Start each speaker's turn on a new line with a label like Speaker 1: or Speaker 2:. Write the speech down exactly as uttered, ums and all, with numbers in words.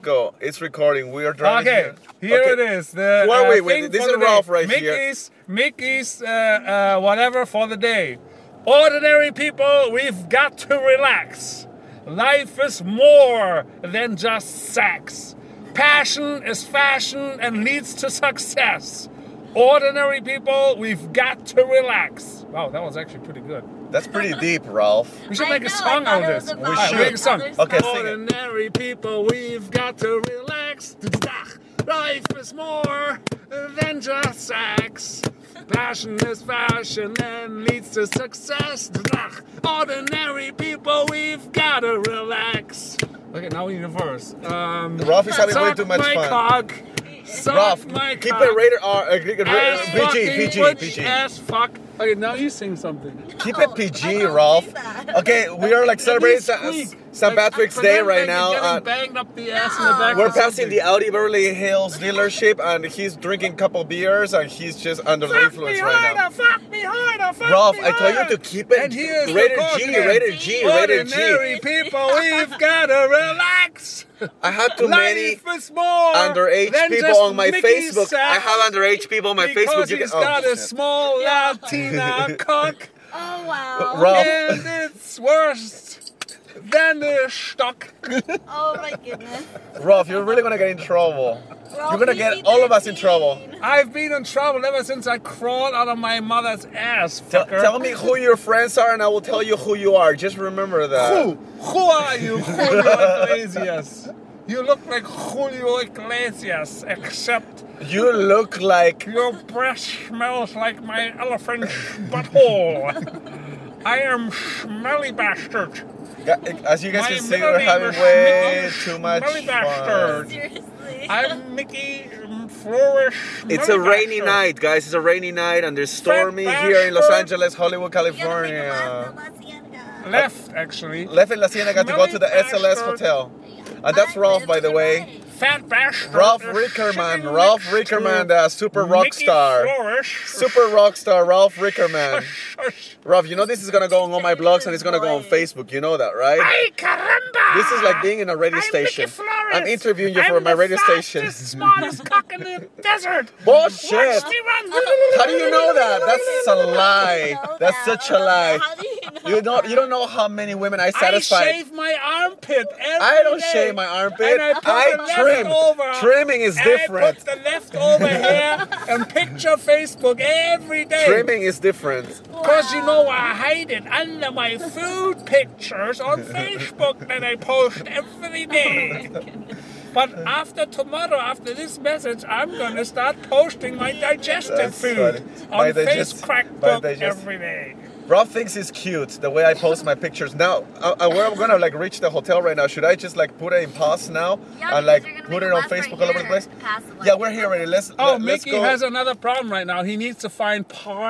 Speaker 1: Go. It's recording. We are trying
Speaker 2: Okay,
Speaker 1: to
Speaker 2: here
Speaker 1: okay.
Speaker 2: it is. The,
Speaker 1: wait,
Speaker 2: uh,
Speaker 1: wait, wait.
Speaker 2: thing
Speaker 1: This
Speaker 2: for
Speaker 1: is
Speaker 2: the
Speaker 1: Ralph
Speaker 2: day.
Speaker 1: right
Speaker 2: Mickey's,
Speaker 1: here.
Speaker 2: Mickey's, uh, uh, whatever for the day. Ordinary people, we've got to relax. Life is more than just sex. Passion is fashion and leads to success. Ordinary people, we've got to relax. Wow, that was actually pretty good.
Speaker 1: That's pretty deep, Ralph.
Speaker 2: We should
Speaker 3: I
Speaker 2: make
Speaker 3: know,
Speaker 2: a song
Speaker 3: I
Speaker 2: out of
Speaker 3: thought it
Speaker 2: this.
Speaker 3: was
Speaker 1: We
Speaker 3: about
Speaker 1: should.
Speaker 2: Make a song.
Speaker 3: other
Speaker 1: Okay,
Speaker 3: stuff.
Speaker 1: sing it.
Speaker 2: Ordinary people, we've got to relax. Life is more than just sex. Passion is fashion and leads to success. Ordinary people, we've got to relax. Okay, now we need a verse. Um,
Speaker 1: Ralph is having way
Speaker 2: suck
Speaker 1: too much
Speaker 2: my
Speaker 1: fun.
Speaker 2: Cock, suck
Speaker 1: Ralph,
Speaker 2: my
Speaker 1: keep
Speaker 2: cock.
Speaker 1: it rated R. Uh, keep it
Speaker 2: Ass
Speaker 1: rated, P G,
Speaker 2: fucking
Speaker 1: P G,
Speaker 2: butch
Speaker 1: P G.
Speaker 2: ass fuck. Okay, now you sing something.
Speaker 1: Keep it P
Speaker 3: I
Speaker 1: G,
Speaker 3: don't
Speaker 1: Ralph.
Speaker 3: do that.
Speaker 1: Okay, we are like celebrating Sa-
Speaker 2: Squeak.
Speaker 1: Saint
Speaker 2: Like,
Speaker 1: Patrick's
Speaker 2: for
Speaker 1: Day
Speaker 2: them,
Speaker 1: right
Speaker 2: like,
Speaker 1: now.
Speaker 2: you're
Speaker 1: Uh,
Speaker 2: getting banged up the ass in the back.
Speaker 1: we're
Speaker 2: or
Speaker 1: passing
Speaker 2: something.
Speaker 1: the Audi Beverly Hills dealership, and he's drinking a couple beers, and he's just under the
Speaker 2: Fuck
Speaker 1: influence
Speaker 2: me
Speaker 1: right now.
Speaker 2: harder, fuck me harder, fuck
Speaker 1: Ralph,
Speaker 2: me
Speaker 1: I told you
Speaker 2: harder.
Speaker 1: to keep it
Speaker 2: And here's the
Speaker 1: rated
Speaker 2: chorus
Speaker 1: G,
Speaker 2: again.
Speaker 1: rated G, rated G.
Speaker 2: Ordinary people, we've gotta relax.
Speaker 1: I had too many
Speaker 2: Life is more
Speaker 1: underage
Speaker 2: than
Speaker 1: people
Speaker 2: just
Speaker 1: on my
Speaker 2: Mickey's
Speaker 1: Facebook.
Speaker 2: sex.
Speaker 1: I have underage people on my
Speaker 2: because
Speaker 1: Facebook. You
Speaker 2: he's
Speaker 1: can,
Speaker 2: got
Speaker 1: oh,
Speaker 2: a
Speaker 1: shit.
Speaker 2: small Latina cock,
Speaker 3: Oh wow.
Speaker 1: Ralph.
Speaker 2: and it's worse than the stock.
Speaker 3: Oh my goodness.
Speaker 1: Ralph, you're really gonna get in trouble.
Speaker 3: Ralph,
Speaker 1: You're gonna
Speaker 3: P G
Speaker 1: get all of us in trouble.
Speaker 3: thirteen.
Speaker 2: I've been in trouble ever since I crawled out of my mother's ass,
Speaker 1: Tell,
Speaker 2: fucker.
Speaker 1: tell me who your friends are, and I will tell you who you are. Just remember that.
Speaker 2: Who? Who are you, Julio Iglesias? You look like Julio Iglesias, except
Speaker 1: You look like
Speaker 2: your breath smells like my elephant's butthole. I am smelly bastard.
Speaker 1: as you guys
Speaker 2: My
Speaker 1: can see,
Speaker 2: middle
Speaker 1: we're
Speaker 2: name
Speaker 1: having
Speaker 2: is
Speaker 1: way
Speaker 2: Mickey
Speaker 1: too much
Speaker 2: Smelly
Speaker 1: fun.
Speaker 2: Bastard.
Speaker 3: Seriously.
Speaker 2: I'm Mickey Flourish.
Speaker 1: It's a
Speaker 2: Smelly
Speaker 1: rainy
Speaker 2: Bastard.
Speaker 1: night, guys. It's a rainy night, and there's stormy
Speaker 2: Fat
Speaker 1: here in Los
Speaker 2: bastard.
Speaker 1: Angeles, Hollywood,
Speaker 3: You gotta make a
Speaker 1: California.
Speaker 3: left, La Cienega.
Speaker 2: Left, actually.
Speaker 1: Left in La Cienega to go to the
Speaker 2: Smelly
Speaker 1: S L S
Speaker 2: bastard.
Speaker 1: hotel. And that's
Speaker 3: I
Speaker 1: Ralph,
Speaker 3: live
Speaker 1: by the
Speaker 3: to
Speaker 1: way.
Speaker 3: right.
Speaker 2: Fat bastard.
Speaker 1: Ralph
Speaker 2: is
Speaker 1: Rickerman.
Speaker 2: sitting
Speaker 1: Ralph
Speaker 2: next to
Speaker 1: Rickerman, the super rock
Speaker 2: Mickey
Speaker 1: star.
Speaker 2: Flourish.
Speaker 1: Super rock star, Ralph Rickerman.
Speaker 2: Shush.
Speaker 1: Ralph, you know this is gonna go on all my blogs and it's gonna go on Facebook. You know that, right?
Speaker 2: Ay, caramba!
Speaker 1: This is like being in a radio
Speaker 2: I'm
Speaker 1: station.
Speaker 2: Mickey Flores.
Speaker 1: I'm interviewing you for
Speaker 2: I'm
Speaker 1: my
Speaker 2: the
Speaker 1: radio station.
Speaker 2: fastest, smartest cock in the desert.
Speaker 1: Bullshit!
Speaker 2: Watch me run.
Speaker 1: How do you know that? That's a lie.
Speaker 3: Know
Speaker 1: That's
Speaker 3: that.
Speaker 1: such a lie.
Speaker 3: How do you know?
Speaker 1: You don't. You don't know how many women I satisfy.
Speaker 2: I shave my armpit every
Speaker 1: I don't
Speaker 2: day.
Speaker 1: shave my armpit.
Speaker 2: And I, put
Speaker 1: I
Speaker 2: the
Speaker 1: trim.
Speaker 2: leftover.
Speaker 1: Trimming is
Speaker 2: And
Speaker 1: different.
Speaker 2: I put the leftover hair and picture Facebook every day.
Speaker 1: Trimming is different.
Speaker 2: Because you know I hide it under my food pictures on Facebook that I post every day. But after tomorrow, after this message, I'm going to start posting my digested
Speaker 1: That's
Speaker 2: food
Speaker 1: funny. My
Speaker 2: on
Speaker 1: digest-
Speaker 2: Face Crack
Speaker 1: my
Speaker 2: Book
Speaker 1: digest-
Speaker 2: every day.
Speaker 1: Ralph thinks it's cute the way I post my pictures. Now, uh, uh, where I'm gonna like reach the hotel right now. Should I just like put it in pause now
Speaker 3: Yeah,
Speaker 1: and like
Speaker 3: because you're gonna
Speaker 1: put
Speaker 3: make
Speaker 1: it
Speaker 3: a
Speaker 1: on
Speaker 3: left right
Speaker 1: Facebook all over the
Speaker 3: here
Speaker 1: place?
Speaker 3: past the left.
Speaker 1: Yeah, we're here already. Let's
Speaker 2: Oh,
Speaker 1: let, let's
Speaker 2: Mickey
Speaker 1: go.
Speaker 2: has another problem right now. He needs to find part.